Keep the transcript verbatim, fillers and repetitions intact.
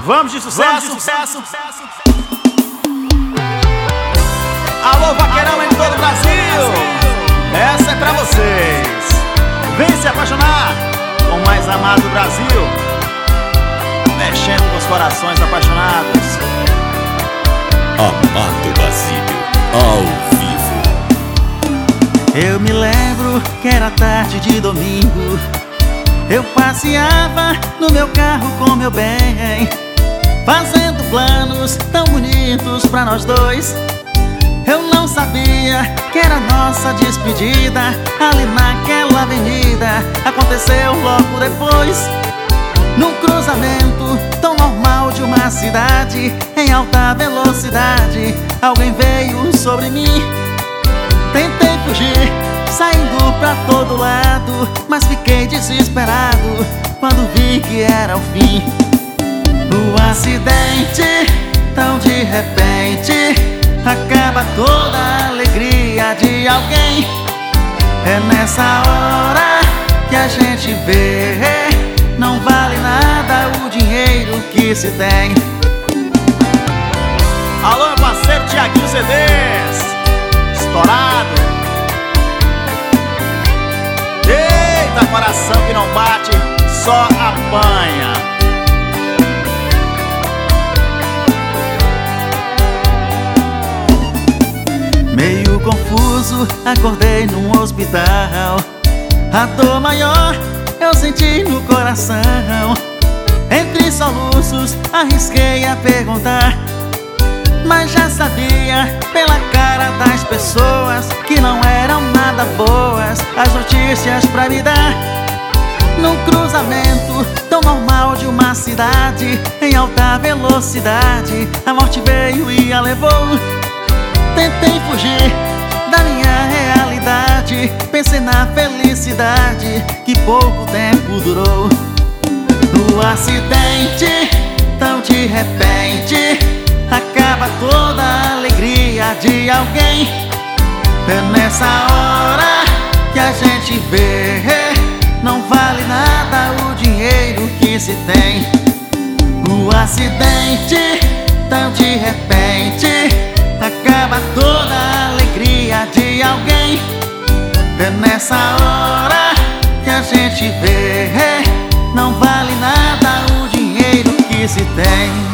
Vamos de sucesso, Vamos de sucesso. Alô, vaqueirão em todo o Brasil, essa é pra vocês. Vem se apaixonar com o mais amado do Brasil, mexendo com os corações apaixonados. Amado Basílio, ao vivo. Eu me lembro que era tarde de domingo. Eu passeava no meu carro com meu bem, fazendo planos tão bonitos pra nós dois. Eu não sabia que era nossa despedida ali naquela avenida. Aconteceu logo depois, num cruzamento tão normal de uma cidade em alta velocidade. Alguém veio sobre mim, tentei fugir, saindo pra todo lado, mas fiquei desesperado quando vi que era o fim. O acidente, tão de repente, acaba toda a alegria de alguém. É nessa hora que a gente vê, não vale nada o dinheiro que se tem. Alô, meu parceiro Tiaguinho C Ds, estourado. Eita, coração que não bate, só apanha. Meio confuso, acordei num hospital. A dor maior eu senti no coração. Entre soluços arrisquei a perguntar, mas já sabia pela cara das pessoas que não eram nada boas as notícias pra me dar. Num cruzamento tão normal de uma cidade em alta velocidade, a morte veio e a levou. Tentei fugir da minha realidade, pensei na felicidade que pouco tempo durou. No acidente, tão de repente, acaba toda a alegria de alguém. É nessa hora que a gente vê, não vale nada o dinheiro que se tem. O acidente, tão de repente, acaba toda a alegria de alguém. É nessa hora que a gente vê, não vale nada o dinheiro que se tem.